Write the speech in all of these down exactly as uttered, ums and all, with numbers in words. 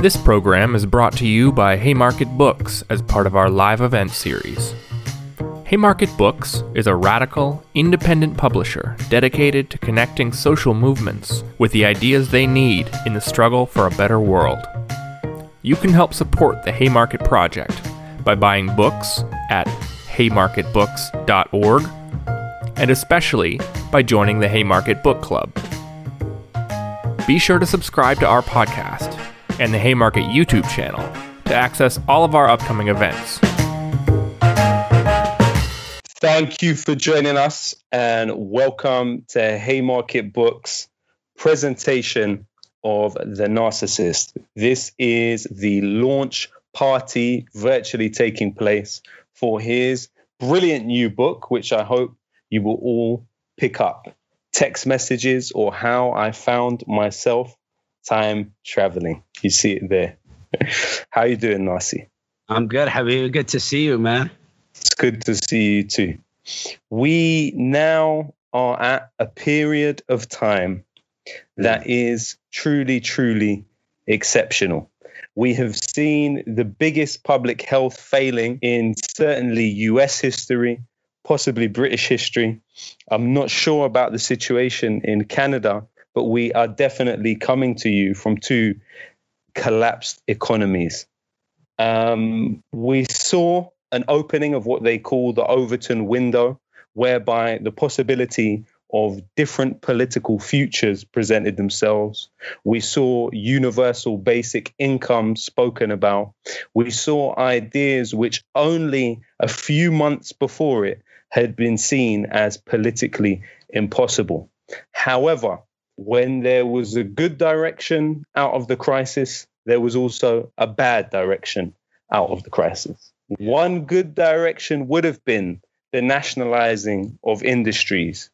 This program is brought to you by Haymarket Books as part of our live event series. Haymarket Books is a radical, independent publisher dedicated to connecting social movements with the ideas they need in the struggle for a better world. You can help support the Haymarket Project by buying books at haymarket books dot org, and especially by joining the Haymarket Book Club. Be sure to subscribe to our podcast and the Haymarket YouTube channel to access all of our upcoming events. Thank you for joining us and welcome to Haymarket Books presentation of The Narcissist. This is the launch party virtually taking place for his brilliant new book, which I hope you will all pick up. Text Messages or How I Found Myself Time Traveling. You see it there. How you doing, Narcy? I'm good, Habib. Good to see you, man. It's good to see you too. We now are at a period of time that is truly, truly exceptional. We have seen the biggest public health failing in certainly U S history, possibly British history. I'm not sure about the situation in Canada, but we are definitely coming to you from two collapsed economies. Um, we saw an opening of what they call the Overton window, whereby the possibility of different political futures presented themselves. We saw universal basic income spoken about. We saw ideas which only a few months before it had been seen as politically impossible. However, when there was a good direction out of the crisis, there was also a bad direction out of the crisis. One good direction would have been the nationalizing of industries,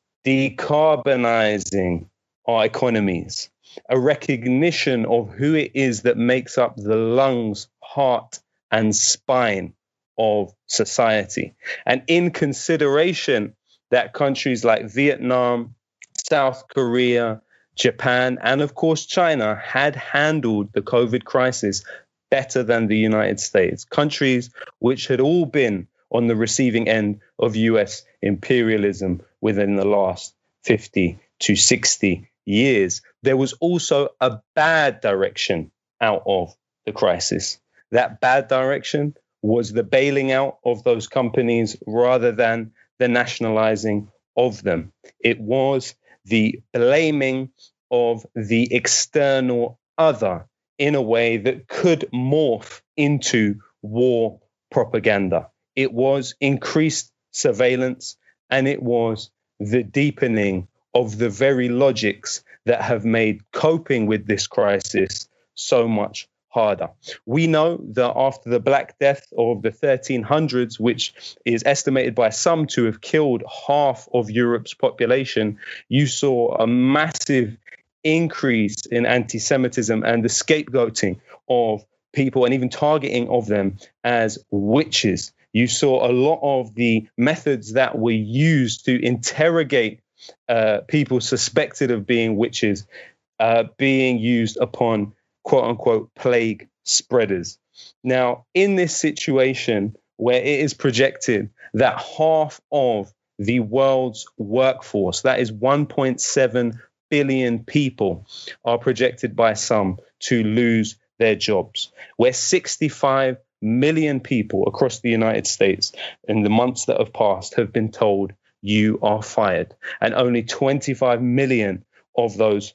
decarbonizing our economies, a recognition of who it is that makes up the lungs, heart, and spine of society. And in consideration that countries like Vietnam, South Korea, Japan, and of course China had handled the COVID crisis better than the United States, countries which had all been on the receiving end of U S imperialism within the last fifty to sixty years. There was also a bad direction out of the crisis. That bad direction was the bailing out of those companies rather than the nationalizing of them. It was the blaming of the external other in a way that could morph into war propaganda. It was increased surveillance, and it was the deepening of the very logics that have made coping with this crisis so much harder. We know that after the Black Death of the thirteen hundreds, which is estimated by some to have killed half of Europe's population, you saw a massive increase in anti-Semitism and the scapegoating of people and even targeting of them as witches. You saw a lot of the methods that were used to interrogate uh, people suspected of being witches uh, being used upon quote unquote plague spreaders. Now, in this situation where it is projected that half of the world's workforce, that is one point seven billion people, are projected by some to lose their jobs, where sixty-five million people across the United States in the months that have passed have been told you are fired, and only twenty-five million of those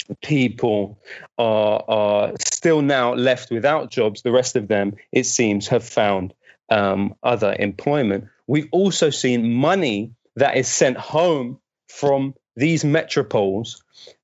people are, are still now left without jobs. The rest of them, it seems, have found um, other employment. We've also seen money that is sent home from these metropoles,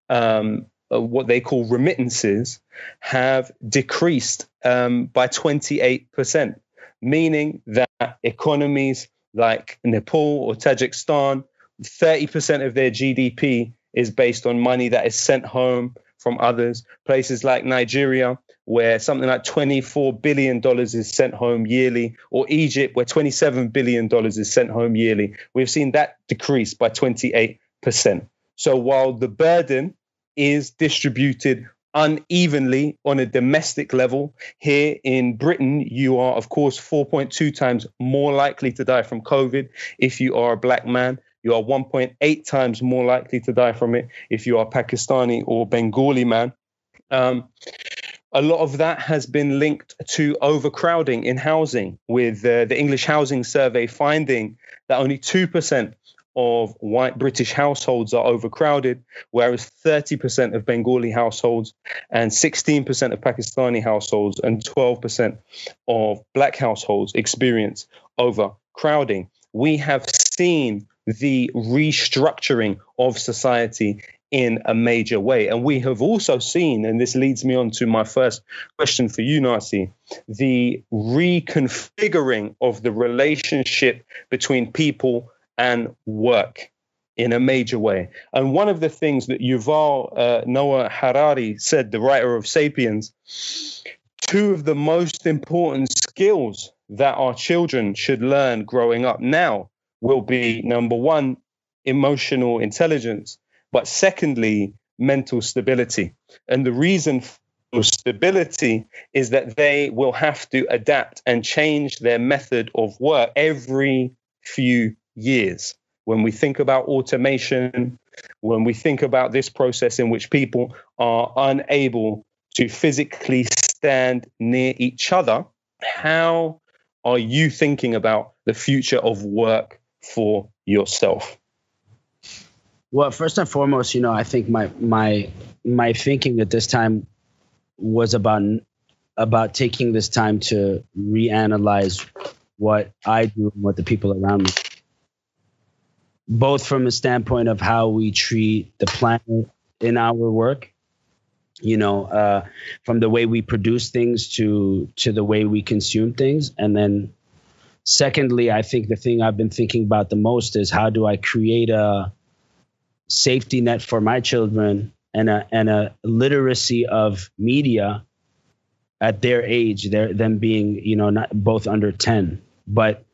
um, what they call remittances, have decreased um, by twenty-eight percent, meaning that economies like Nepal or Tajikistan, thirty percent of their G D P is based on money that is sent home from others. Places like Nigeria, where something like twenty-four billion dollars is sent home yearly, or Egypt, where twenty-seven billion dollars is sent home yearly. We've seen that decrease by twenty-eight percent. So while the burden is distributed unevenly on a domestic level. Here in Britain, you are, of course, four point two times more likely to die from COVID if you are a black man. You are one point eight times more likely to die from it if you are Pakistani or Bengali man. Um, a lot of that has been linked to overcrowding in housing, with uh, the English Housing Survey finding that only two percent of white British households are overcrowded, whereas thirty percent of Bengali households and sixteen percent of Pakistani households and twelve percent of black households experience overcrowding. We have seen the restructuring of society in a major way. And we have also seen, and this leads me on to my first question for you, Nasi, the reconfiguring of the relationship between people and work in a major way. And one of the things that Yuval uh, Noah Harari said, the writer of Sapiens, two of the most important skills that our children should learn growing up now will be, number one, emotional intelligence, but secondly, mental stability. And the reason for stability is that they will have to adapt and change their method of work every few years. When we think about automation, when we think about this process in which people are unable to physically stand near each other, how are you thinking about the future of work for yourself? Well, first and foremost, you know, I think my my my thinking at this time was about about taking this time to reanalyze what I do and what the people around me, both from a standpoint of how we treat the planet in our work, you know, uh, from the way we produce things to to the way we consume things. And then secondly, I think the thing I've been thinking about the most is how do I create a safety net for my children and a and a literacy of media at their age, their them being, you know, not both under ten. But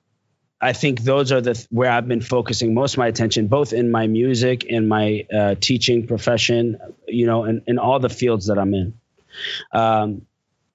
I think those are the where I've been focusing most of my attention, both in my music, in my uh, teaching profession, you know, and in all the fields that I'm in. Um,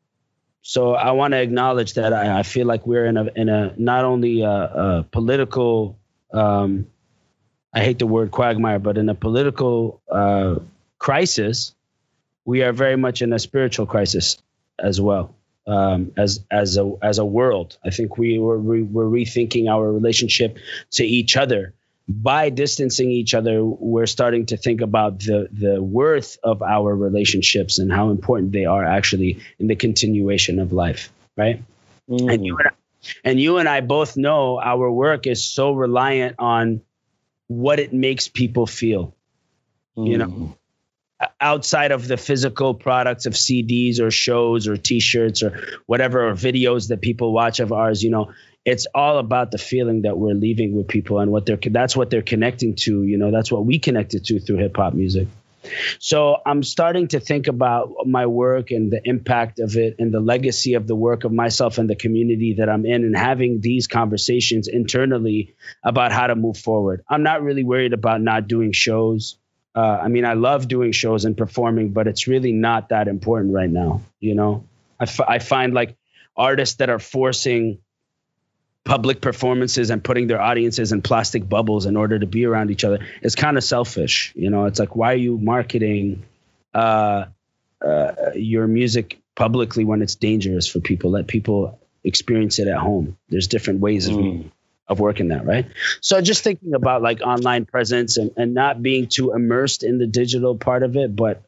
so I want to acknowledge that I, I feel like we're in a in a not only a, a political um, I hate the word quagmire, but in a political uh, crisis, we are very much in a spiritual crisis as well, um, as as a as a world. I think we were we, we're rethinking our relationship to each other. By distancing each other, we're starting to think about the the worth of our relationships and how important they are actually in the continuation of life, right? Mm. And you and I, and you and I both know our work is so reliant on what it makes people feel, mm. you know, outside of the physical products of C Ds or shows or T-shirts or whatever, or videos that people watch of ours, you know, it's all about the feeling that we're leaving with people and what they're, that's what they're connecting to, you know, that's what we connected to through hip hop music. So I'm starting to think about my work and the impact of it and the legacy of the work of myself and the community that I'm in, and having these conversations internally about how to move forward. I'm not really worried about not doing shows. Uh, I mean, I love doing shows and performing, but it's really not that important right now. You know, I, f- I find like artists that are forcing public performances and putting their audiences in plastic bubbles in order to be around each other is kind of selfish. You know, it's like, why are you marketing uh, uh, your music publicly when it's dangerous for people? Let people experience it at home. There's different ways mm. of, of working that, right? So just thinking about like online presence and, and not being too immersed in the digital part of it, but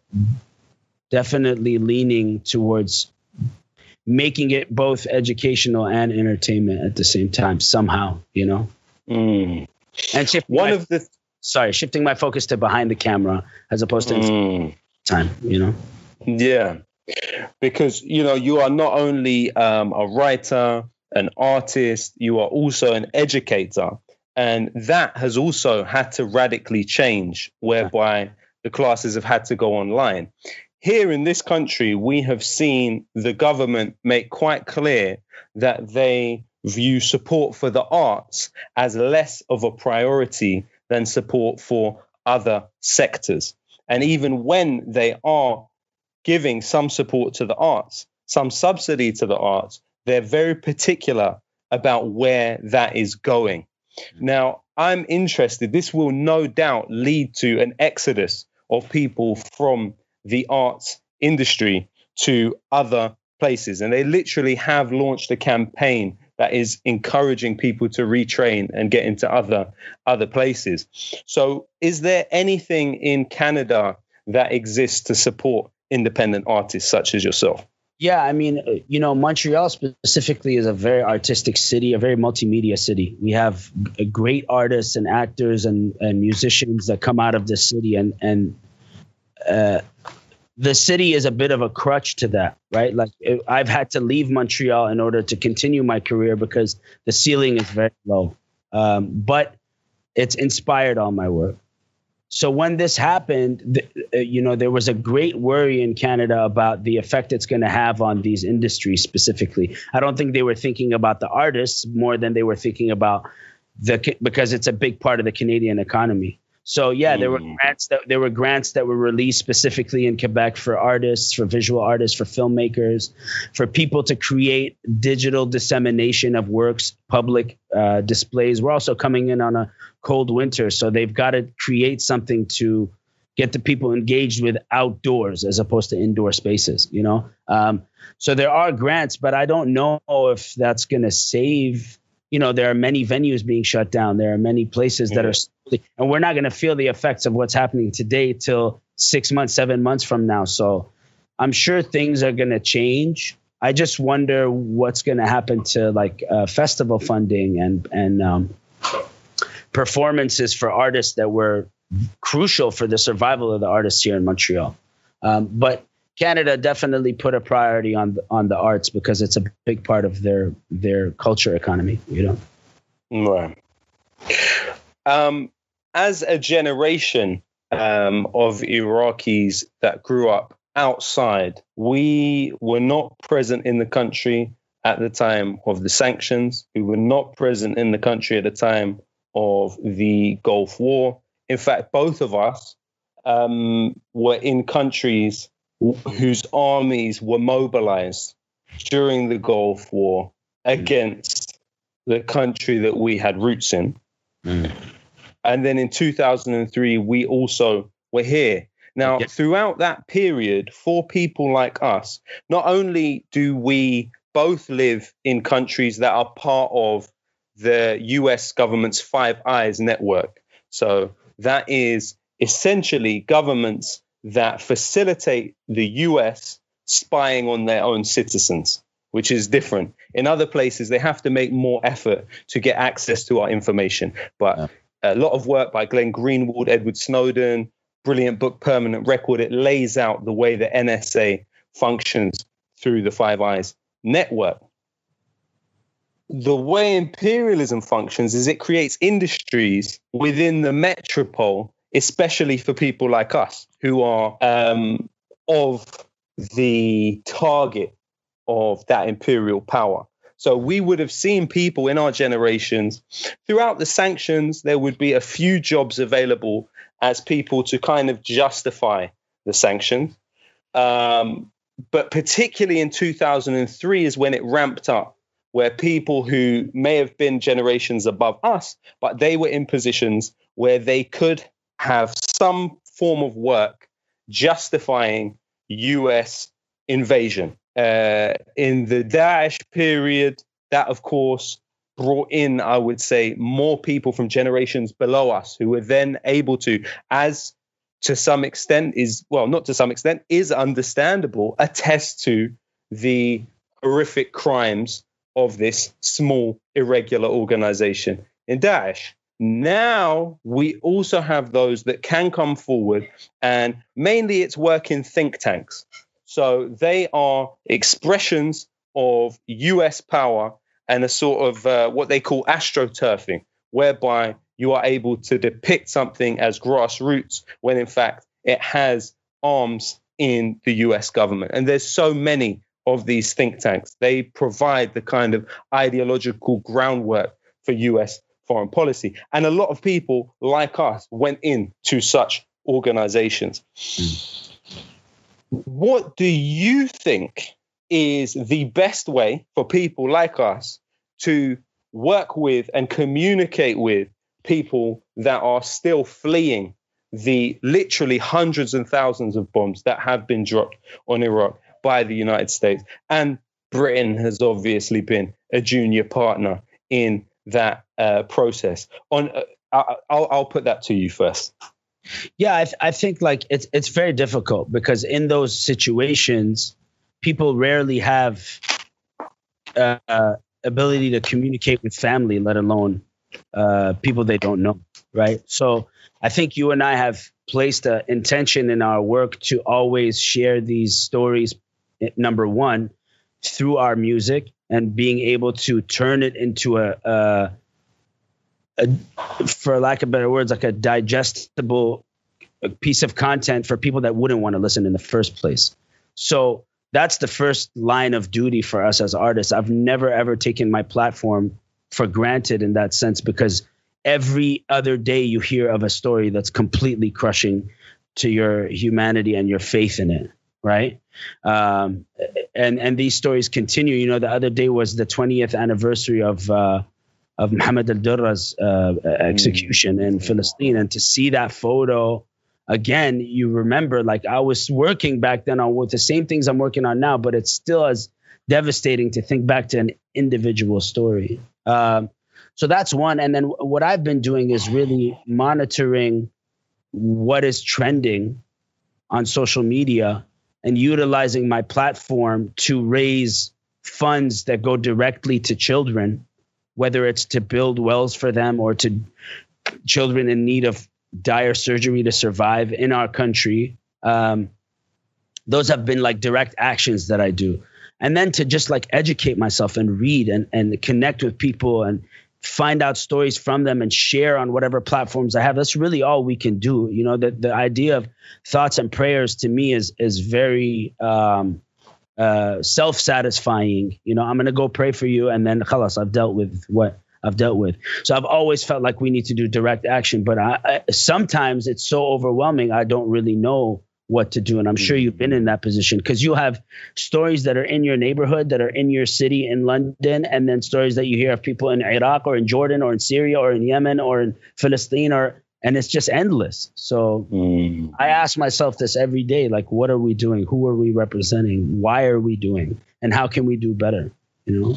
definitely leaning towards making it both educational and entertainment at the same time somehow, you know? Mm. And shifting one my, of the sorry, shifting my focus to behind the camera as opposed to mm. time, you know? Yeah, because, you know, you are not only um, a writer, an artist, you are also an educator. And that has also had to radically change, whereby the classes have had to go online. Here in this country, we have seen the government make quite clear that they view support for the arts as less of a priority than support for other sectors. And even when they are giving some support to the arts, some subsidy to the arts, they're very particular about where that is going. Now, I'm interested. This will no doubt lead to an exodus of people from the arts industry to other places. And they literally have launched a campaign that is encouraging people to retrain and get into other other places. So is there anything in Canada that exists to support independent artists such as yourself? Yeah, I mean, you know, Montreal specifically is a very artistic city, a very multimedia city. We have great artists and actors and, and musicians that come out of the city, and and uh, the city is a bit of a crutch to that, right? Like I've had to leave Montreal in order to continue my career because the ceiling is very low, um, but it's inspired all my work. So when this happened, th- you know, there was a great worry in Canada about the effect it's going to have on these industries specifically. I don't think they were thinking about the artists more than they were thinking about the, because it's a big part of the Canadian economy. So yeah, there were grants that there were grants that were released specifically in Quebec for artists, for visual artists, for filmmakers, for people to create digital dissemination of works, public uh, displays. We're also coming in on a cold winter, so they've got to create something to get the people engaged with outdoors as opposed to indoor spaces. You know, um, so there are grants, but I don't know if that's going to save. You know, there are many venues being shut down. There are many places that are, and we're not going to feel the effects of what's happening today till six months, seven months from now. So I'm sure things are going to change. I just wonder what's going to happen to like uh, festival funding and and um, performances for artists that were crucial for the survival of the artists here in Montreal. Um, but Canada definitely put a priority on the, on the arts because it's a big part of their their culture economy, you know. Right. Um, as a generation um, of Iraqis that grew up outside, we were not present in the country at the time of the sanctions. We were not present in the country at the time of the Gulf War. In fact, both of us um, were in countries whose armies were mobilized during the Gulf War against the country that we had roots in. Mm. And then in two thousand three, we also were here. Now, okay. Throughout that period, for people like us, not only do we both live in countries that are part of the U S government's Five Eyes network. So that is essentially governments that facilitate the U S spying on their own citizens, which is different. In other places, they have to make more effort to get access to our information. But yeah. A lot of work by Glenn Greenwald, Edward Snowden, brilliant book, Permanent Record, it lays out the way the N S A functions through the Five Eyes network. The way imperialism functions is it creates industries within the metropole, especially for people like us who are um, of the target of that imperial power. So we would have seen people in our generations throughout the sanctions. There would be a few jobs available as people to kind of justify the sanctions. Um, but particularly in two thousand three is when it ramped up, where people who may have been generations above us, but they were in positions where they could have some form of work justifying U S invasion. Uh, in the Daesh period, that, of course, brought in, I would say, more people from generations below us who were then able to, as to some extent is, well, not to some extent, is understandable, attest to the horrific crimes of this small, irregular organization in Daesh. Now we also have those that can come forward, and mainly it's work in think tanks. So they are expressions of U S power and a sort of uh, what they call astroturfing, whereby you are able to depict something as grassroots when in fact it has arms in the U S government. And there's so many of these think tanks. They provide the kind of ideological groundwork for U S foreign policy. And a lot of people like us went into such organizations. what do you think is the best way for people like us to work with and communicate with people that are still fleeing the literally hundreds and thousands of bombs that have been dropped on Iraq by the United States? And Britain has obviously been a junior partner in that uh, process. On, uh, I'll, I'll put that to you first. Yeah, I, th- I think like it's it's very difficult because in those situations, people rarely have uh, uh, ability to communicate with family, let alone uh, people they don't know, right? So I think you and I have placed an intention in our work to always share these stories, number one, through our music and being able to turn it into a, a A, for lack of better words, like a digestible piece of content for people that wouldn't want to listen in the first place. So that's the first line of duty for us as artists. I've never, ever taken my platform for granted in that sense, because every other day you hear of a story that's completely crushing to your humanity and your faith in it. Right. Um, and, and these stories continue. You know, the other day was the twentieth anniversary of, uh, of Mohammed al-Durra's uh, execution in Palestine. And to see that photo again, you remember, like, I was working back then on with the same things I'm working on now, but it's still as devastating to think back to an individual story. Um, so that's one. And then what I've been doing is really monitoring what is trending on social media and utilizing my platform to raise funds that go directly to children, whether it's to build wells for them or to children in need of dire surgery to survive in our country. Um, those have been like direct actions that I do. And then to just like educate myself and read and, and connect with people and find out stories from them and share on whatever platforms I have. That's really all we can do. You know, the, the idea of thoughts and prayers to me is, is very, um, uh, self-satisfying. You know, I'm going to go pray for you and then khalas, I've dealt with what I've dealt with. So I've always felt like we need to do direct action, but I, I, sometimes it's so overwhelming. I don't really know what to do. And I'm sure you've been in that position because you have stories that are in your neighborhood, that are in your city in London, and then stories that you hear of people in Iraq or in Jordan or in Syria or in Yemen or in Palestine, or and it's just endless. So mm. I ask myself this every day, like, what are we doing? Who are we representing? Why are we doing? And how can we do better? You know,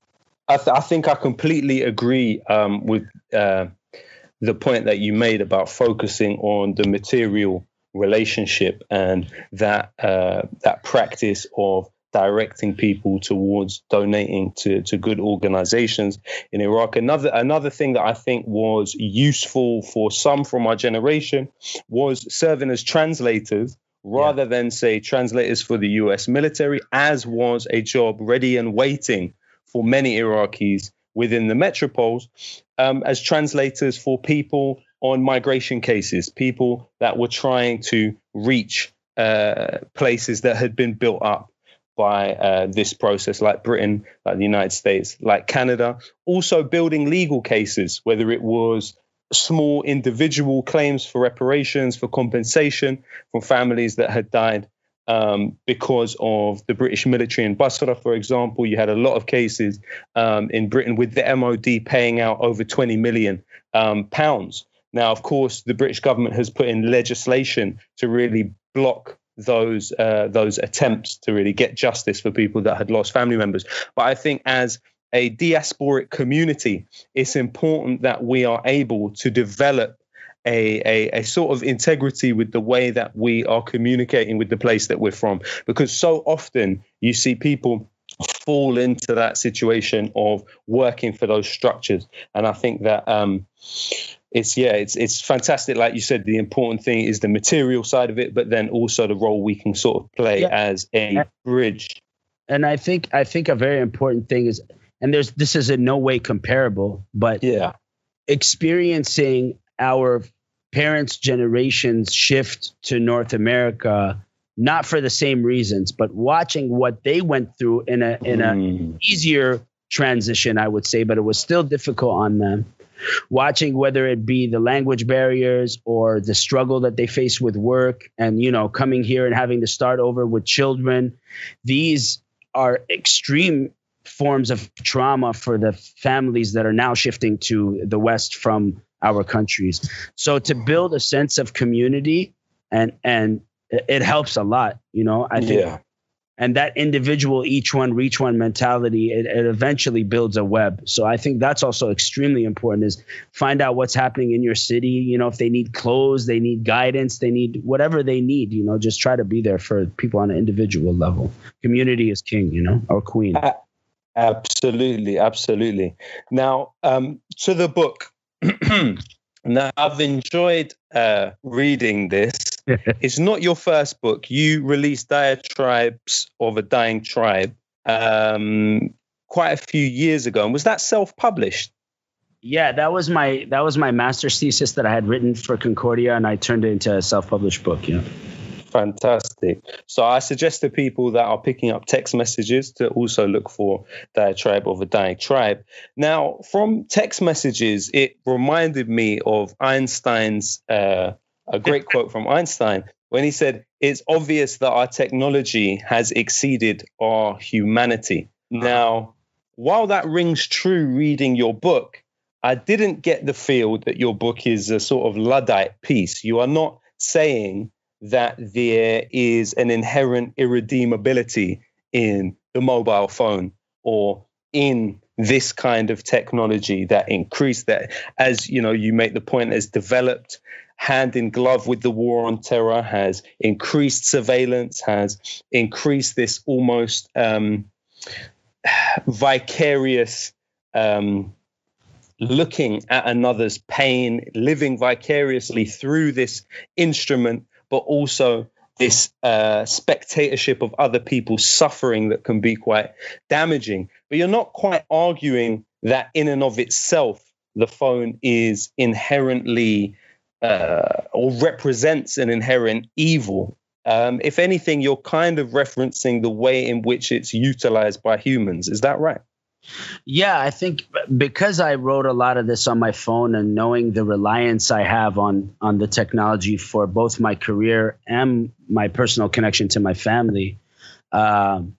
I, th- I think I completely agree um, with uh, the point that you made about focusing on the material relationship and that uh, that practice of directing people towards donating to, to good organizations in Iraq. Another another thing that I think was useful for some from our generation was serving as translators rather yeah. than, say, translators for the U S military, as was a job ready and waiting for many Iraqis within the metropoles, um, as translators for people on migration cases, people that were trying to reach uh, places that had been built up by uh, this process, like Britain, like the United States, like Canada. Also building legal cases, whether it was small individual claims for reparations, for compensation from families that had died um, because of the British military in Basra, for example. You had a lot of cases um, in Britain with the M O D paying out over twenty million um, pounds. Now, of course, the British government has put in legislation to really block those uh, those attempts to really get justice for people that had lost family members. But I think as a diasporic community, it's important that we are able to develop a, a, a sort of integrity with the way that we are communicating with the place that we're from, because so often you see people fall into that situation of working for those structures. And I think that um, it's, yeah, it's it's fantastic. Like you said, the important thing is the material side of it, but then also the role we can sort of play yeah. as a bridge. And I think I think a very important thing is, and there's this is in no way comparable, but yeah, experiencing our parents' generations shift to North America, not for the same reasons, but watching what they went through in a in a mm. easier transition, I would say, but it was still difficult on them. watching whether it be the language barriers or the struggle that they face with work and, you know, coming here and having to start over with children. These are extreme forms of trauma for the families that are now shifting to the West from our countries. So to build a sense of community and, and it helps a lot, you know, I think. Yeah. And that individual, each one, reach one mentality, it, it eventually builds a web. So I think that's also extremely important, is find out what's happening in your city. You know, if they need clothes, they need guidance, they need whatever they need, you know, just try to be there for people on an individual level. Community is king, you know, or queen. Uh, absolutely. Absolutely. Now, um, to the book. Now, I've enjoyed uh, reading this. It's not your first book. You released Diatribes of a Dying Tribe um, quite a few years ago. And was that self-published? Yeah, that was my that was my master's thesis that I had written for Concordia, and I turned it into a self-published book. Yeah. Fantastic. So I suggest to people that are picking up text messages to also look for Diatribe of a Dying Tribe. Now, from text messages, it reminded me of Einstein's, uh, a great quote from Einstein, when he said, "It's obvious that our technology has exceeded our humanity." Now, while that rings true reading your book, I didn't get the feel that your book is a sort of Luddite piece. You are not saying that there is an inherent irredeemability in the mobile phone or in this kind of technology that increased that, as you know, you make the point, has developed hand in glove with the war on terror, has increased surveillance, has increased this almost um, vicarious um, looking at another's pain, living vicariously through this instrument, but also this uh, spectatorship of other people's suffering that can be quite damaging. But you're not quite arguing that in and of itself, the phone is inherently uh, or represents an inherent evil. Um, if anything, you're kind of referencing the way in which it's utilized by humans. Is that right? Yeah, I think because I wrote a lot of this on my phone and knowing the reliance I have on on the technology for both my career and my personal connection to my family, um,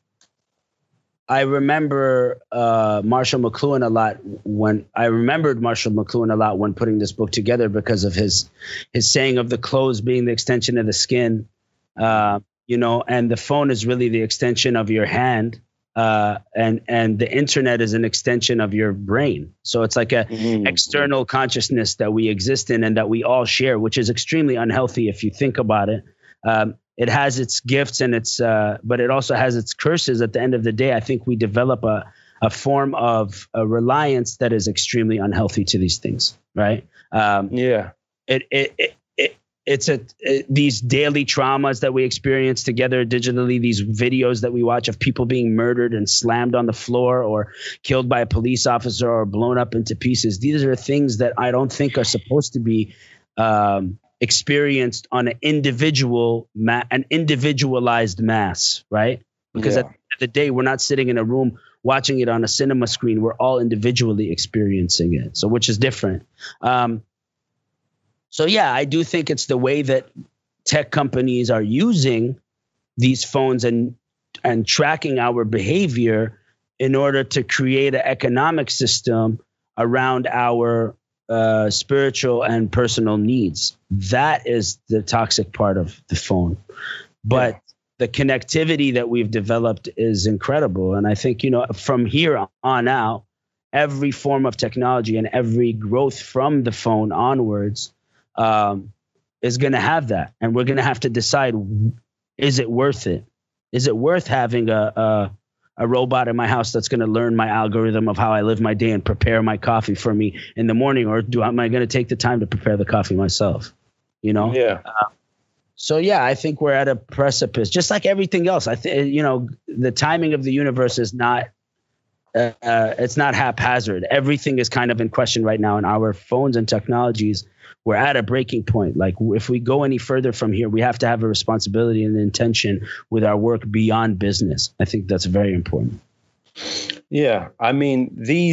I remember uh, Marshall McLuhan a lot when I remembered Marshall McLuhan a lot when putting this book together because of his his saying of the clothes being the extension of the skin, uh, you know, and the phone is really the extension of your hand. Uh, and and the internet is an extension of your brain. So it's like a mm-hmm. external consciousness that we exist in and that we all share, which is extremely unhealthy if you think about it. Um, it has its gifts and its, uh, but it also has its curses. At the end of the day, I think we develop a a form of a reliance that is extremely unhealthy to these things, right? Um, yeah. It it. it It's a it, these daily traumas that we experience together digitally, these videos that we watch of people being murdered and slammed on the floor or killed by a police officer or blown up into pieces. These are things that I don't think are supposed to be um, experienced on an individual, ma- an individualized mass, right? Because yeah. at the end of the day, we're not sitting in a room watching it on a cinema screen. We're all individually experiencing it. So which is different. Um, So, yeah, I do think it's the way that tech companies are using these phones and and tracking our behavior in order to create an economic system around our uh, spiritual and personal needs. That is the toxic part of the phone. But yeah. the connectivity that we've developed is incredible. And I think, you know, from here on out, every form of technology and every growth from the phone onwards Um, is going to have that. And we're going to have to decide, is it worth it? Is it worth having a, a, a robot in my house that's going to learn my algorithm of how I live my day and prepare my coffee for me in the morning? Or do am I going to take the time to prepare the coffee myself? You know? Yeah. Uh, so, yeah, I think we're at a precipice, just like everything else. I think, you know, the timing of the universe is not, uh, uh, it's not haphazard. Everything is kind of in question right now, and our phones and technologies, we're at a breaking point. Like if we go any further from here, we have to have a responsibility and intention with our work beyond business. I think that's very important. Yeah. I mean, these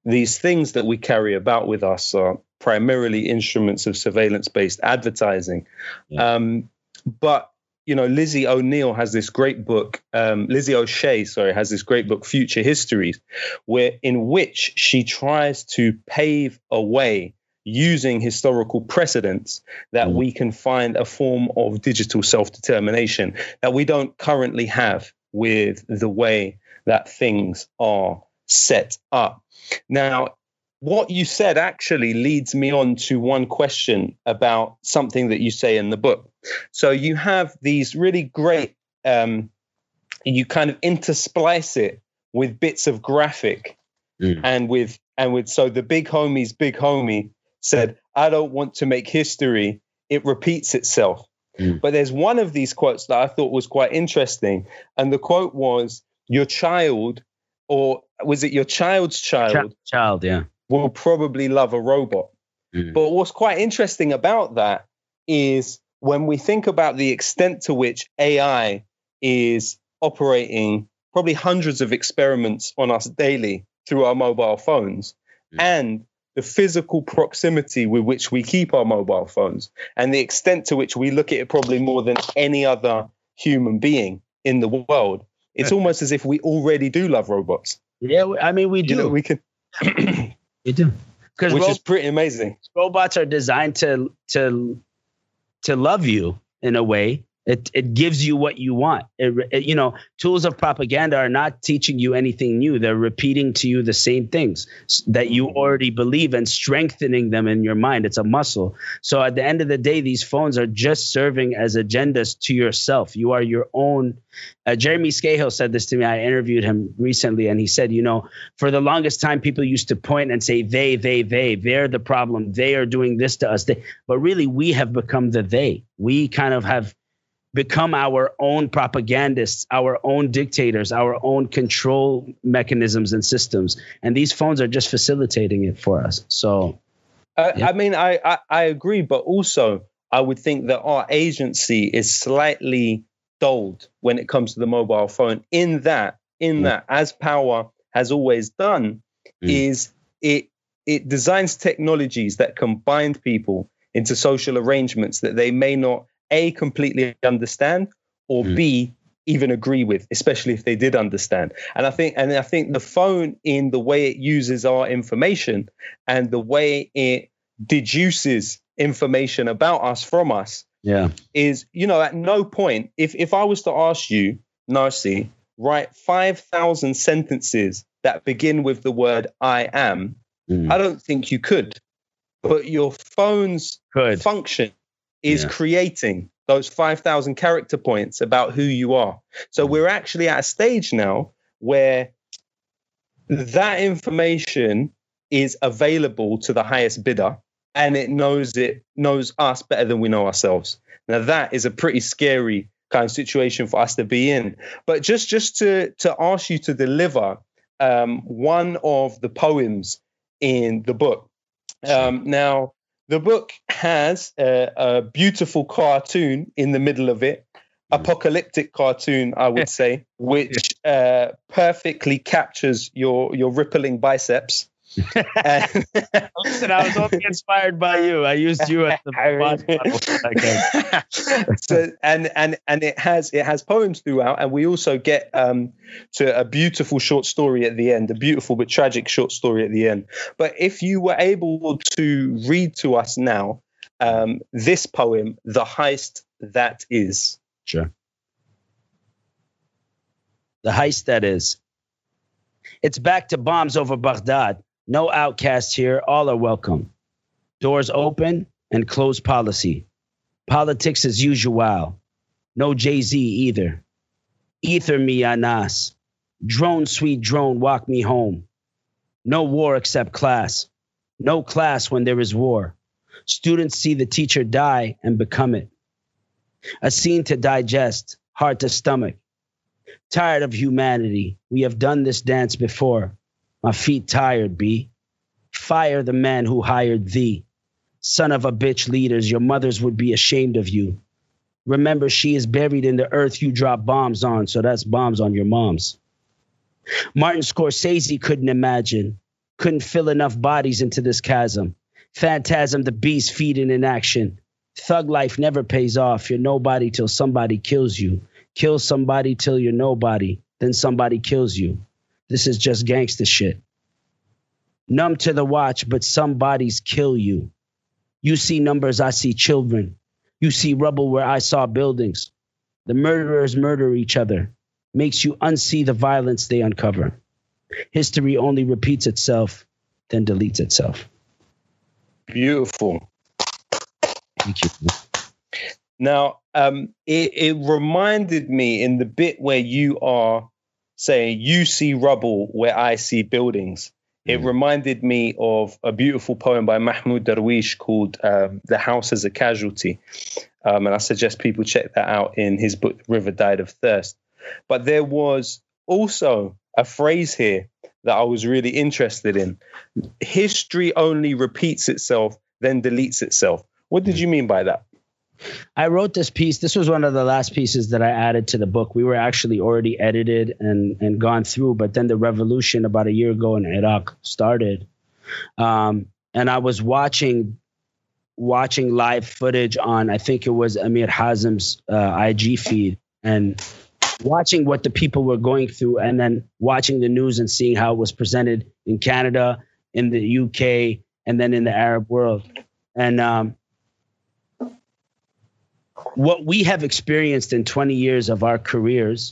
these things that we carry about with us are primarily instruments of surveillance-based advertising. Yeah. Um, but, you know, Lizzie O'Neill has this great book, um, Lizzie O'Shea, sorry, has this great book, Future Histories, where in which she tries to pave a way using historical precedents that mm. we can find a form of digital self-determination that we don't currently have with the way that things are set up. Now, what you said actually leads me on to one question about something that you say in the book. So you have these really great, um, you kind of intersplice it with bits of graphic mm. and with, and with, so the big homie's big homie said, I don't want to make history. It repeats itself. Mm. But there's one of these quotes that I thought was quite interesting. And the quote was, your child, or was it your child's child? Ch- child, yeah. Will probably love a robot. Mm. But what's quite interesting about that is when we think about the extent to which A I is operating probably hundreds of experiments on us daily through our mobile phones mm. and the physical proximity with which we keep our mobile phones and the extent to which we look at it probably more than any other human being in the world, it's almost as if we already do love robots. Yeah, I mean, we do. You know, we can. We do. Which ro- is pretty amazing. Robots are designed to to to love you in a way. It it gives you what you want. It, it, you know, tools of propaganda are not teaching you anything new. They're repeating to you the same things that you already believe and strengthening them in your mind. It's a muscle. So at the end of the day, these phones are just serving as agendas to yourself. You are your own. Uh, Jeremy Scahill said this to me. I interviewed him recently, and he said, you know, for the longest time, people used to point and say, they, they, they, they're the problem. They are doing this to us. They, but really, we have become the they. We kind of have become our own propagandists, our own dictators, our own control mechanisms and systems. And these phones are just facilitating it for us. So, uh, yeah. I mean, I, I, I agree, but also I would think that our agency is slightly dulled when it comes to the mobile phone in that, in mm. that, as power has always done, mm. is it, it designs technologies that can bind people into social arrangements that they may not A, completely understand, or mm. B, even agree with, especially if they did understand. And I think, and I think the phone, in the way it uses our information and the way it deduces information about us from us, yeah, is, you know, at no point, if if I was to ask you, Narcy, write five thousand sentences that begin with the word I am, mm. I don't think you could. But your phone's could. function is yeah. creating those five thousand character points about who you are. So we're actually at a stage now where that information is available to the highest bidder, and it knows it knows us better than we know ourselves. Now that is a pretty scary kind of situation for us to be in. But just just to to ask you to deliver um, one of the poems in the book. Um, now. The book has a, a beautiful cartoon in the middle of it, apocalyptic cartoon, I would say, which uh, perfectly captures your your rippling biceps. And listen, I was only inspired by you. I used you as the model. So, and and and it has it has poems throughout, and we also get um, to a beautiful short story at the end, a beautiful but tragic short story at the end. But if you were able to read to us now um, this poem, "The Heist That Is." Sure. The heist that is. It's back to bombs over Baghdad. No outcasts here, all are welcome. Doors open and closed policy. Politics as usual. No Jay-Z either. Ether me, Anas. Drone, sweet drone, walk me home. No war except class. No class when there is war. Students see the teacher die and become it. A scene to digest, hard to stomach. Tired of humanity. We have done this dance before. My feet tired, B. Fire the man who hired thee. Son of a bitch leaders, your mothers would be ashamed of you. Remember, she is buried in the earth you drop bombs on, so that's bombs on your moms. Martin Scorsese couldn't imagine couldn't fill enough bodies into this chasm. Phantasm, the beast feeding in action. Thug life never pays off. You're nobody till somebody kills you. Kill somebody till you're nobody. Then somebody kills you. This is just gangster shit. Numb to the watch, but some bodies kill you. You see numbers, I see children. You see rubble where I saw buildings. The murderers murder each other. Makes you unsee the violence they uncover. History only repeats itself, then deletes itself. Beautiful. Thank you. Now, um, it, it reminded me in the bit where you are saying, you see rubble where I see buildings. It reminded me of a beautiful poem by Mahmoud Darwish called um, The House as a Casualty. Um, and I suggest people check that out in his book, River Died of Thirst. But there was also a phrase here that I was really interested in. History only repeats itself, then deletes itself. What did you mean by that? I wrote this piece. This was one of the last pieces that I added to the book. We were actually already edited and, and gone through, but then the revolution about a year ago in Iraq started. Um, and I was watching watching live footage on, I think it was Amir Hazm's uh, I G feed, and watching what the people were going through, and then watching the news and seeing how it was presented in Canada, in the U K, and then in the Arab world. And um, what we have experienced in twenty years of our careers,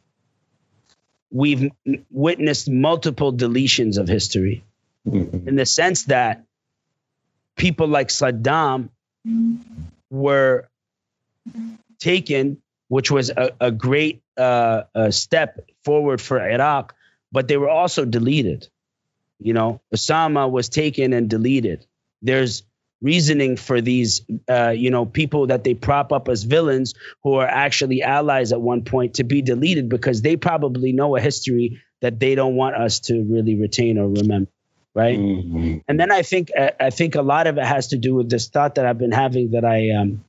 we've witnessed multiple deletions of history, mm-hmm. in the sense that people like Saddam were taken, which was a, a great uh, a step forward for Iraq, but they were also deleted. You know, Osama was taken and deleted. There's reasoning for these, uh, you know, people that they prop up as villains who are actually allies at one point to be deleted because they probably know a history that they don't want us to really retain or remember, right? Mm-hmm. And then I think I think a lot of it has to do with this thought that I've been having that I um,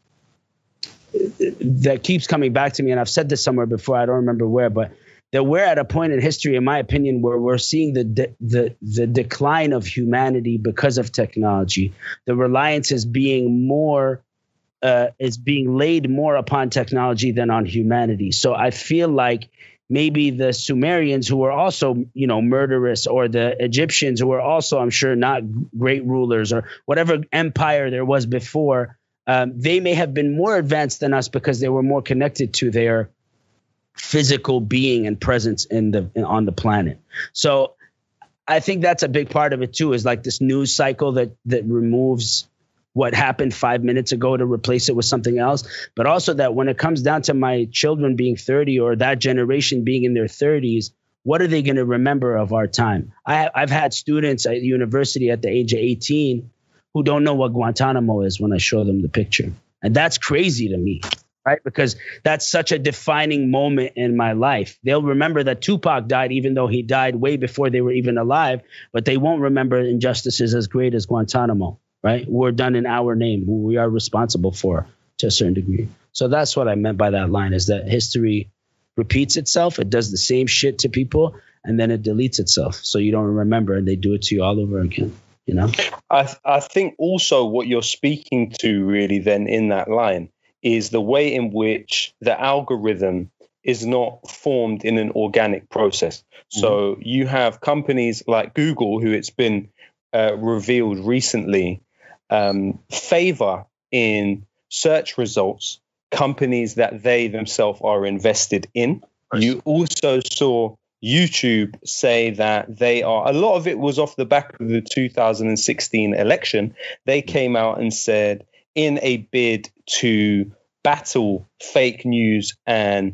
that keeps coming back to me, and I've said this somewhere before, I don't remember where, but that we're at a point in history, in my opinion, where we're seeing the de- the the decline of humanity because of technology. The reliance is being more uh, is being laid more upon technology than on humanity. So I feel like maybe the Sumerians, who were also, you know, murderous, or the Egyptians, who were also, I'm sure, not great rulers, or whatever empire there was before, um, they may have been more advanced than us because they were more connected to their physical being and presence in the in, on the planet. So I think that's a big part of it too, is like this news cycle that that removes what happened five minutes ago to replace it with something else. But also that when it comes down to my children being thirty, or that generation being in their thirties, what are they going to remember of our time? I, I've had students at university at the age of eighteen who don't know what Guantanamo is when I show them the picture. And that's crazy to me. Right? Because that's such a defining moment in my life. They'll remember that Tupac died, even though he died way before they were even alive, but they won't remember injustices as great as Guantanamo, right? We're done in our name, who we are responsible for to a certain degree. So that's what I meant by that line, is that history repeats itself. It does the same shit to people, and then it deletes itself. So you don't remember, and they do it to you all over again, you know? I, th- I think also what you're speaking to really then in that line is the way in which the algorithm is not formed in an organic process. Mm-hmm. So you have companies like Google, who it's been uh, revealed recently, um, favor in search results companies that they themselves are invested in. Right. You also saw YouTube say that they are, a lot of it was off the back of the two thousand sixteen election. They came out and said, in a bid to battle fake news and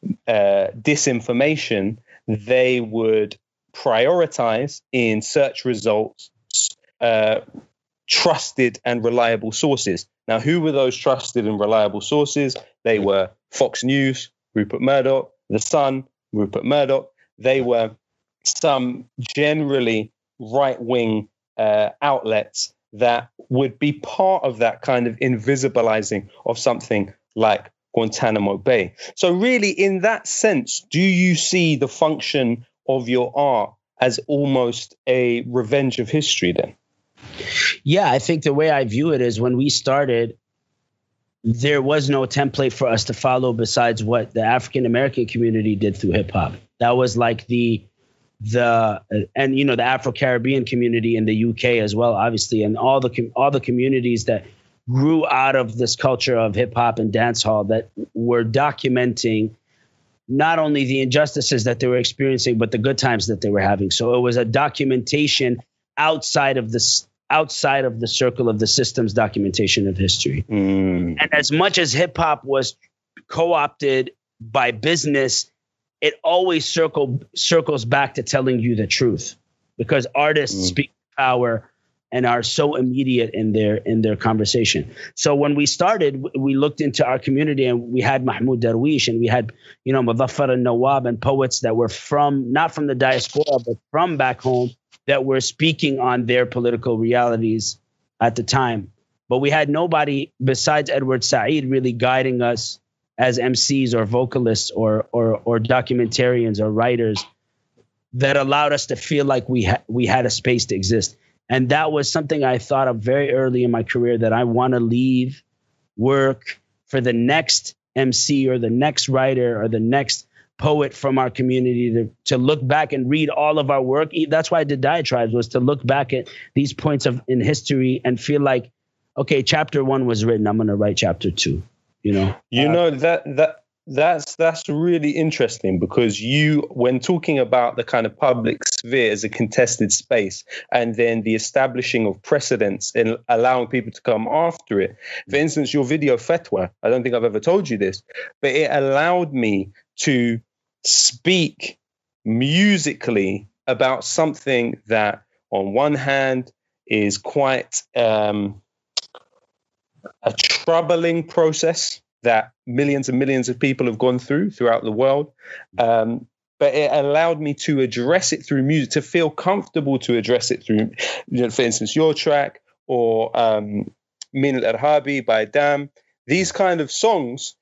uh, disinformation, they would prioritize in search results uh, trusted and reliable sources. Now, who were those trusted and reliable sources? They were Fox News, Rupert Murdoch, The Sun, Rupert Murdoch. They were some generally right-wing uh, outlets that would be part of that kind of invisibilizing of something like Guantanamo Bay. So really, in that sense, do you see the function of your art as almost a revenge of history then? Yeah, I think the way I view it is when we started, there was no template for us to follow besides what the African American community did through hip hop. That was like the the and you know the Afro-Caribbean community in the U K as well, obviously, and all the all the communities that grew out of this culture of hip hop and dance hall that were documenting not only the injustices that they were experiencing, but the good times that they were having. So it was a documentation outside of this, outside of the circle of the system's documentation of history. Mm. And as much as hip hop was co-opted by business, it always circle, circles back to telling you the truth, because artists mm. speak power and are so immediate in their in their conversation. So when we started, we looked into our community and we had Mahmoud Darwish and we had, you know, Muzaffar al-Nawab and poets that were from, not from the diaspora, but from back home, that were speaking on their political realities at the time. But we had nobody besides Edward Said really guiding us as M Cs or vocalists or or, or documentarians or writers that allowed us to feel like we, ha- we had a space to exist. And that was something I thought of very early in my career, that I want to leave work for the next M C or the next writer or the next poet from our community to, to look back and read all of our work. That's why I did Diatribes, was to look back at these points of in history and feel like, okay, chapter one was written, I'm going to write chapter two, you know? You uh, know, that that that's that's really interesting, because you, when talking about the kind of public sphere as a contested space, and then the establishing of precedents and allowing people to come after it. For instance, your video Fatwa, I don't think I've ever told you this, but it allowed me to speak musically about something that on one hand is quite um, a troubling process that millions and millions of people have gone through throughout the world. Um, but it allowed me to address it through music, to feel comfortable to address it through, you know, for instance, your track or um, Min al-Irhabi by Dam. These kind of songs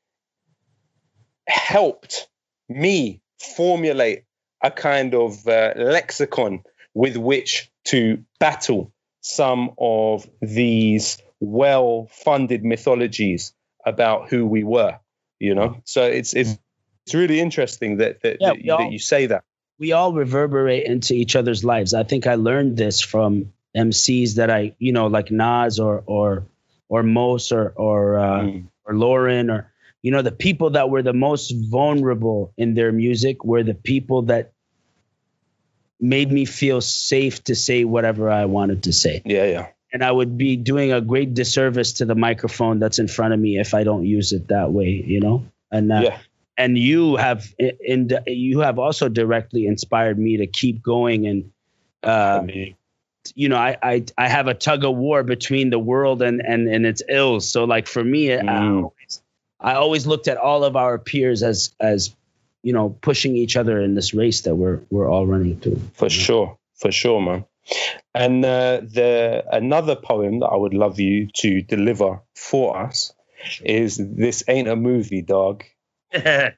helped me formulate a kind of uh, lexicon with which to battle some of these well-funded mythologies about who we were, you know. So it's it's it's really interesting that that, yeah, that, you, all, that you say that. We all reverberate into each other's lives. I think I learned this from M Cs that I, you know, like Nas or or or Mos or or uh, mm. or Lauren, or, you know, the people that were the most vulnerable in their music were the people that made me feel safe to say whatever I wanted to say. Yeah, yeah. And I would be doing a great disservice to the microphone that's in front of me if I don't use it that way, you know? And uh, yeah. and you have in, in you have also directly inspired me to keep going. And uh, you know, I, I I have a tug of war between the world and and and its ills. So like for me, mm. I, always, I always looked at all of our peers as as you know, pushing each other in this race that we're we're all running through. For sure, for sure, man. And uh, the another poem that I would love you to deliver for us is "This Ain't a Movie, Dog." uh,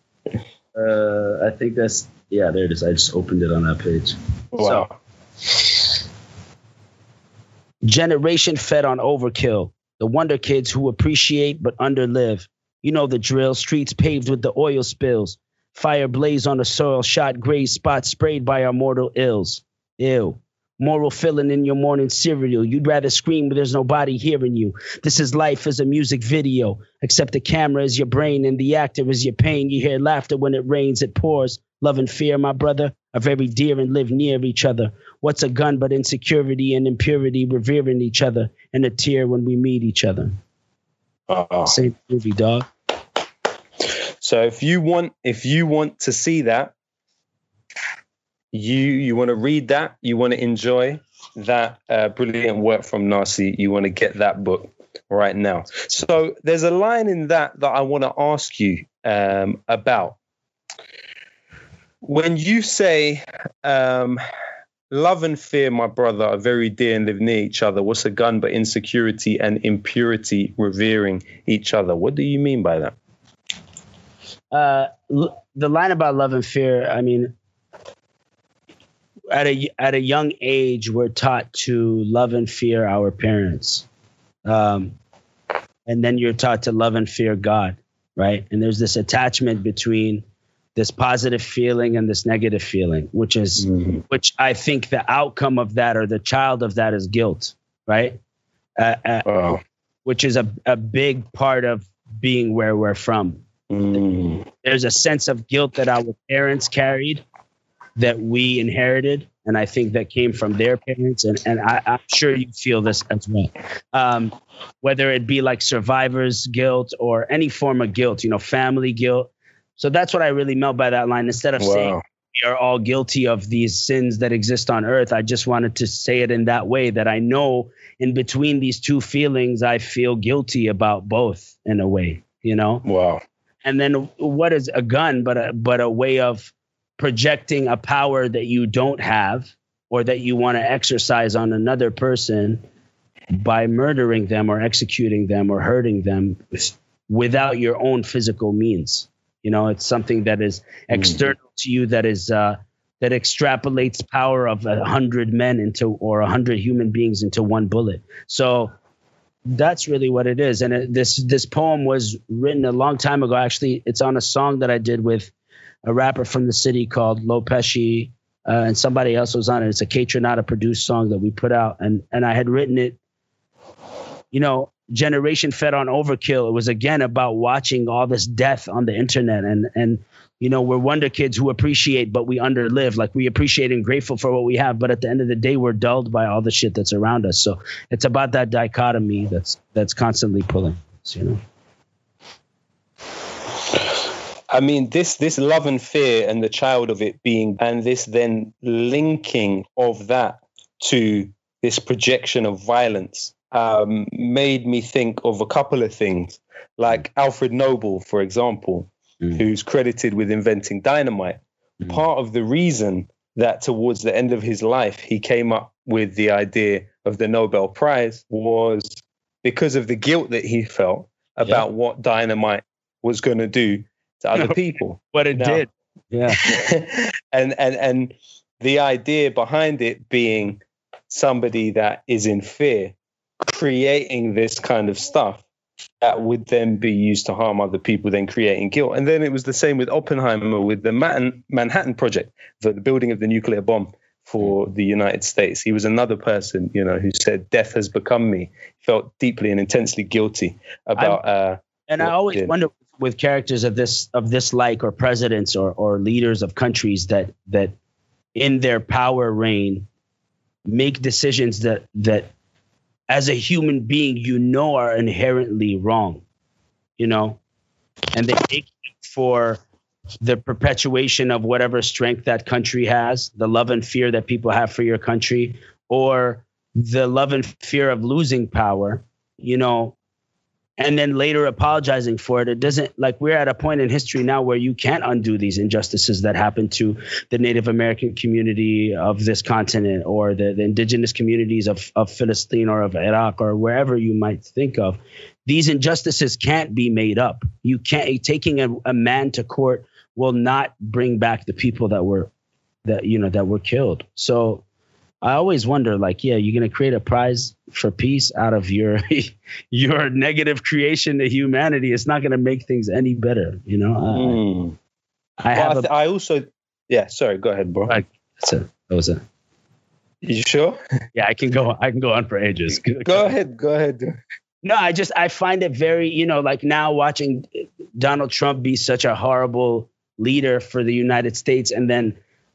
I think that's yeah. There it is. I just opened it on that page. Wow. So, generation fed on overkill. The wonder kids who appreciate but underlive. You know the drill. Streets paved with the oil spills. Fire blaze on the soil. Shot gray spots sprayed by our mortal ills. Ew. Moral filling in your morning cereal. You'd rather scream, but there's nobody hearing you. This is life as a music video, except the camera is your brain and the actor is your pain. You hear laughter when it rains, it pours. Love and fear, my brother, are very dear and live near each other. What's a gun but insecurity and impurity, revering each other, and a tear when we meet each other. Uh-oh. Same movie, dog. So if you want, if you want to see that, You you want to read that, you want to enjoy that uh, brilliant work from Nasi, you want to get that book right now. So there's a line in that that I want to ask you um, about. When you say, um, love and fear, my brother, are very dear and live near each other. What's a gun but insecurity and impurity revering each other? What do you mean by that? Uh, l- the line about love and fear, I mean, at a at a young age, we're taught to love and fear our parents, um, and then you're taught to love and fear God, right? And there's this attachment between this positive feeling and this negative feeling, which is mm-hmm. which I think the outcome of that, or the child of that, is guilt, right? Uh, uh, wow. Which is a a big part of being where we're from. Mm. There's a sense of guilt that our parents carried, that we inherited, and I think that came from their parents, and, and I, I'm sure you feel this as well. Um, whether it be like survivor's guilt or any form of guilt, you know, family guilt. So that's what I really meant by that line. Instead of wow. saying we are all guilty of these sins that exist on earth, I just wanted to say it in that way, that I know in between these two feelings, I feel guilty about both in a way, you know? Wow. And then what is a gun but a, but a way of projecting a power that you don't have, or that you want to exercise on another person by murdering them or executing them or hurting them without your own physical means. You know, it's something that is external mm. to you, that is uh, that extrapolates power of a hundred men into, or a hundred human beings into one bullet. So that's really what it is. And it, this this poem was written a long time ago. Actually, it's on a song that I did with a rapper from the city called Lo Pesci, uh, and somebody else was on it. It's a Kaytranada produced song that we put out. And and I had written it, you know, generation fed on overkill. It was, again, about watching all this death on the internet. And, and you know, we're wonder kids who appreciate, but we underlive. Like, we appreciate and grateful for what we have, but at the end of the day, we're dulled by all the shit that's around us. So it's about that dichotomy that's that's constantly pulling us, you know. I mean, this this love and fear and the child of it being, and this then linking of that to this projection of violence um, made me think of a couple of things, like Alfred Nobel, for example, mm. who's credited with inventing dynamite. Mm. Part of the reason that towards the end of his life, he came up with the idea of the Nobel Prize was because of the guilt that he felt about yeah. what dynamite was going to do to other people. What it now, did. Yeah. and, and, and the idea behind it being somebody that is in fear, creating this kind of stuff that would then be used to harm other people, then creating guilt. And then it was the same with Oppenheimer, with the Manhattan, Manhattan Project, the, the building of the nuclear bomb for the United States. He was another person, you know, who said, death has become me, felt deeply and intensely guilty about... Uh, and I always wonder with characters of this of this like, or presidents or or leaders of countries that that in their power reign make decisions that that as a human being, you know, are inherently wrong, you know, and they make it for the perpetuation of whatever strength that country has, the love and fear that people have for your country, or the love and fear of losing power, you know, and then later apologizing for it. It doesn't, like, we're at a point in history now where you can't undo these injustices that happen to the Native American community of this continent, or the, the indigenous communities of, of Philistine or of Iraq or wherever you might think of. These injustices can't be made up. You can't, taking a, a man to court will not bring back the people that were, that, you know, that were killed. So I always wonder, like, yeah, you're going to create a prize for peace out of your your negative creation to humanity. It's not going to make things any better, you know. Mm. I, I well, have. I, th- a, I also, yeah. Sorry, go ahead, bro. I, that's it. That was it. You sure? Yeah, I can go. I can go on for ages. Go ahead. Go ahead. No, I just I find it very, you know, like now watching Donald Trump be such a horrible leader for the United States, and then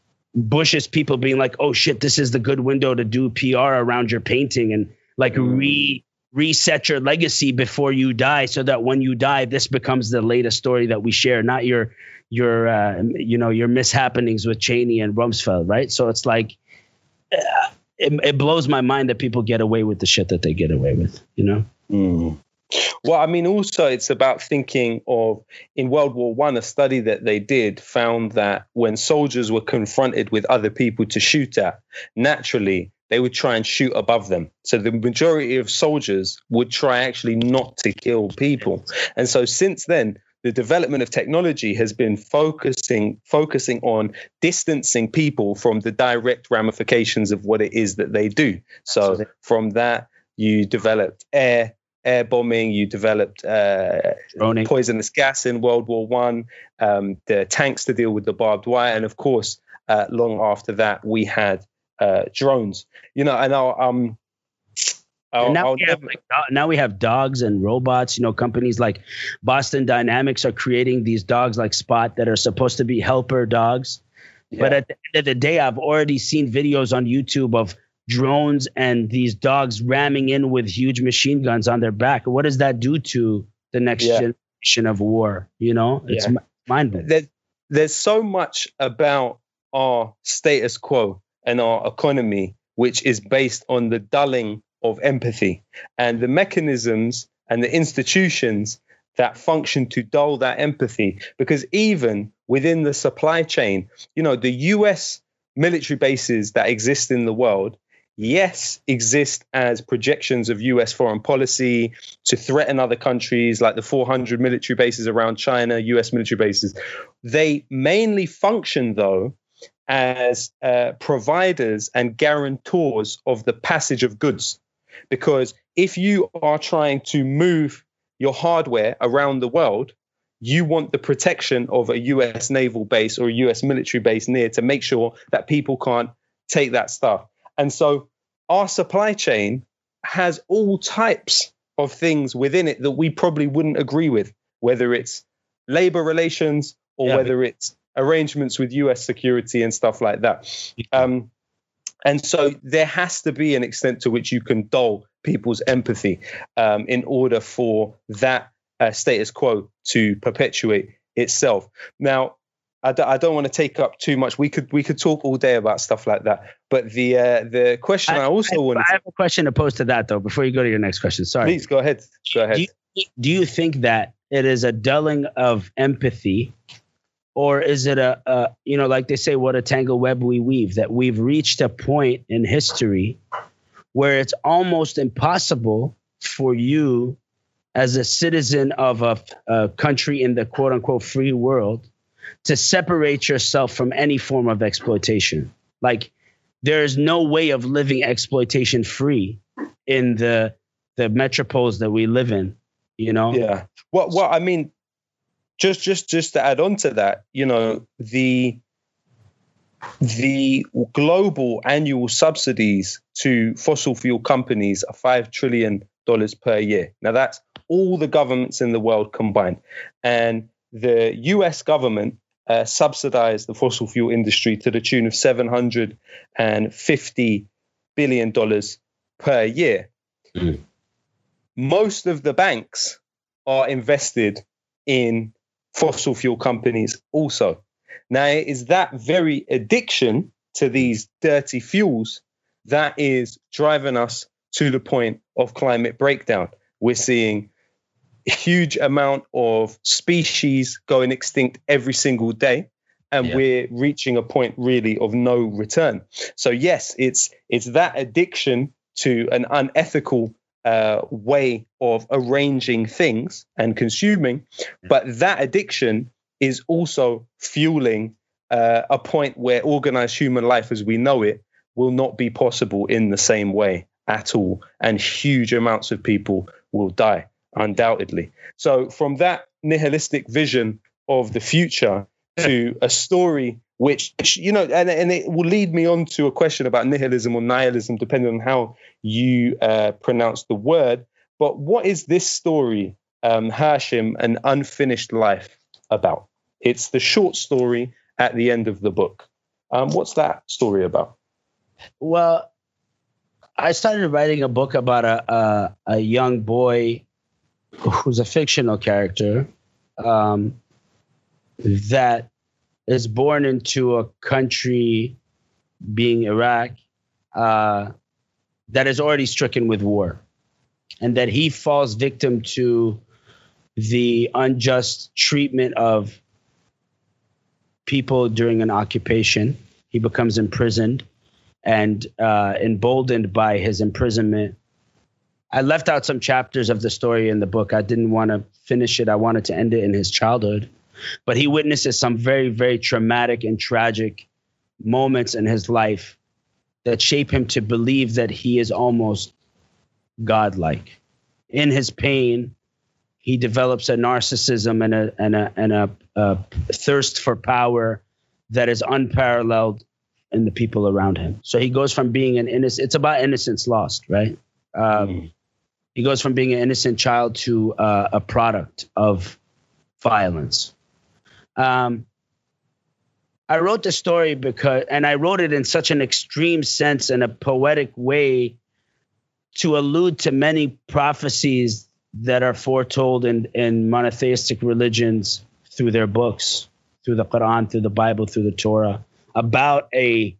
Bush's people being like, oh shit, this is the good window to do P R around your painting and like mm. re reset your legacy before you die, so that when you die, this becomes the latest story that we share, not your your uh, you know, your mishappenings with Cheney and Rumsfeld, right? So it's like uh, it, it blows my mind that people get away with the shit that they get away with, you know. Mm. Well, I mean, also it's about thinking of, in World War One, a study that they did found that when soldiers were confronted with other people to shoot at, naturally they would try and shoot above them. So the majority of soldiers would try actually not to kill people. And so since then, the development of technology has been focusing focusing on distancing people from the direct ramifications of what it is that they do. So Absolutely. From that, you developed air air bombing, you developed uh, poisonous gas in World War One, um, the tanks to deal with the barbed wire, and of course, uh, long after that, we had uh, drones. You know, and I'll, um. I'll, now, I'll we have, like, now we have dogs and robots. You know, companies like Boston Dynamics are creating these dogs like Spot that are supposed to be helper dogs. Yeah. But at the end of the day, I've already seen videos on YouTube of drones and these dogs ramming in with huge machine guns on their back. What does that do to the next yeah. generation of war? You know, it's yeah. mind-blowing. There, there's so much about our status quo and our economy, which is based on the dulling of empathy, and the mechanisms and the institutions that function to dull that empathy. Because even within the supply chain, you know, the U S military bases that exist in the world, yes, exist as projections of U S foreign policy to threaten other countries, like the four hundred military bases around China, U S military bases. They mainly function, though, as uh, providers and guarantors of the passage of goods. Because if you are trying to move your hardware around the world, you want the protection of a U S naval base or a U S military base near to make sure that people can't take that stuff. And so our supply chain has all types of things within it that we probably wouldn't agree with, whether it's labor relations or yeah, whether it's arrangements with U S security and stuff like that. Um, And so there has to be an extent to which you can dull people's empathy um, in order for that uh, status quo to perpetuate itself. Now, I, d- I don't want to take up too much. We could we could talk all day about stuff like that. But the uh, the question I, I also I, want I have a question to pose to that, though, before you go to your next question. Sorry. Please go ahead. Go ahead. Do you, do you think that it is a dulling of empathy? Or is it a, a, you know, like they say, what a tangled web we weave, that we've reached a point in history where it's almost impossible for you as a citizen of a, a country in the quote unquote free world to separate yourself from any form of exploitation. Like there is no way of living exploitation free in the the metropoles that we live in, you know? Yeah. Well, well, I mean, Just, just, just to add on to that, you know, the the global annual subsidies to fossil fuel companies are five trillion dollars per year. Now, that's all the governments in the world combined, and the U S government uh, subsidized the fossil fuel industry to the tune of seven hundred fifty billion dollars per year. Mm. Most of the banks are invested in fossil fuel companies also. Now, it is that very addiction to these dirty fuels that is driving us to the point of climate breakdown. We're seeing a huge amount of species going extinct every single day, and yeah. we're reaching a point really of no return. So yes, it's it's that addiction to an unethical Uh, way of arranging things and consuming, but that addiction is also fueling uh, a point where organized human life as we know it will not be possible in the same way at all, and huge amounts of people will die, undoubtedly. So from that nihilistic vision of the future to a story which, you know, and, and it will lead me on to a question about nihilism or nihilism, depending on how you uh, pronounce the word. But what is this story, um, Hashim, An Unfinished Life, about? It's the short story at the end of the book. Um, what's that story about? Well, I started writing a book about a, a, a young boy who's a fictional character um, that is born into a country, being Iraq, uh, that is already stricken with war, and that he falls victim to the unjust treatment of people during an occupation. He becomes imprisoned, and uh, emboldened by his imprisonment, I left out some chapters of the story in the book. I didn't want to finish it. I wanted to end it in his childhood. But he witnesses some very, very traumatic and tragic moments in his life that shape him to believe that he is almost godlike. In his pain, he develops a narcissism and a and a and a, a thirst for power that is unparalleled in the people around him. So he goes from being an innocent. It's about innocence lost, right? Um, mm. He goes from being an innocent child to uh, a product of violence. Um, I wrote the story because, and I wrote it in such an extreme sense and a poetic way to allude to many prophecies that are foretold in, in monotheistic religions through their books, through the Quran, through the Bible, through the Torah, about a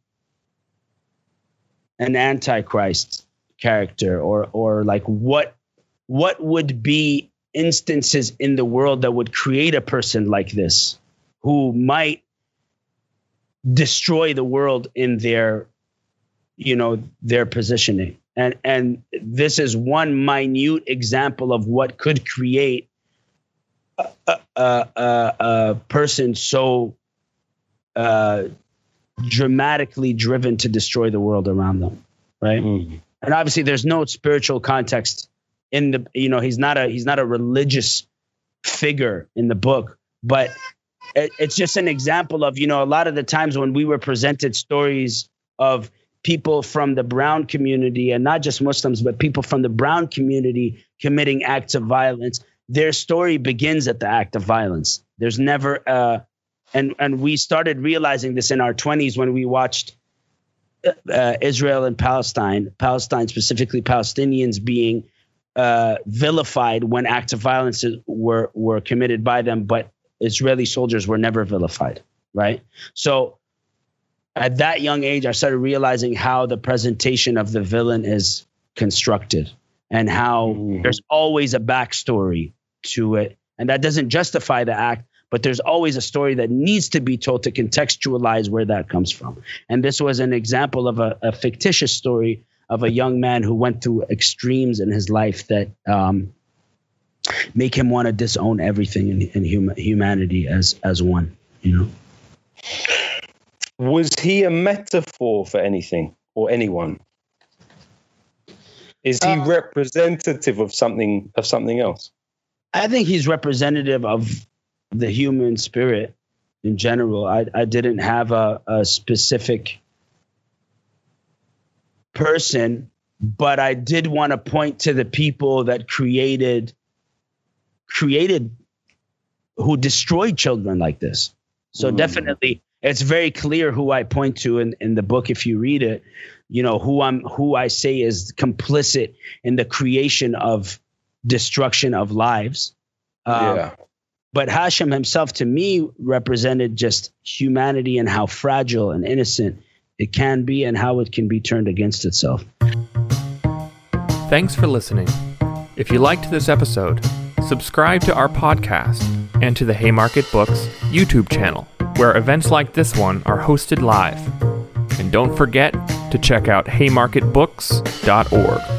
an antichrist character, or or like what what would be instances in the world that would create a person like this, who might destroy the world in their, you know, their positioning. And and this is one minute example of what could create a, a, a, a person so uh, dramatically driven to destroy the world around them, right? Mm. And obviously, there's no spiritual context in the, you know, he's not a he's not a religious figure in the book, but it, it's just an example of, you know, a lot of the times when we were presented stories of people from the brown community, and not just Muslims, but people from the brown community committing acts of violence, their story begins at the act of violence. There's never, uh, and and we started realizing this in our twenties when we watched uh, Israel and Palestine, Palestine specifically Palestinians being uh, vilified when acts of violence were were committed by them, but Israeli soldiers were never vilified, right? So at that young age, I started realizing how the presentation of the villain is constructed and how mm. there's always a backstory to it. And that doesn't justify the act, but there's always a story that needs to be told to contextualize where that comes from. And this was an example of a, a fictitious story of a young man who went through extremes in his life that um, make him want to disown everything in, in hum- humanity as as one, you know. Was he a metaphor for anything or anyone? Is he uh, representative of something of something else? I think he's representative of the human spirit in general. I, I didn't have a, a specific person, but I did want to point to the people that created created who destroyed children like this. So mm. definitely, it's very clear who I point to in, in the book. If you read it, you know, who I'm, who I say is complicit in the creation of destruction of lives. Um, yeah. But Hashim himself, to me, represented just humanity and how fragile and innocent it can be and how it can be turned against itself. Thanks for listening. If you liked this episode, subscribe to our podcast and to the Haymarket Books YouTube channel, where events like this one are hosted live. And don't forget to check out haymarket books dot org.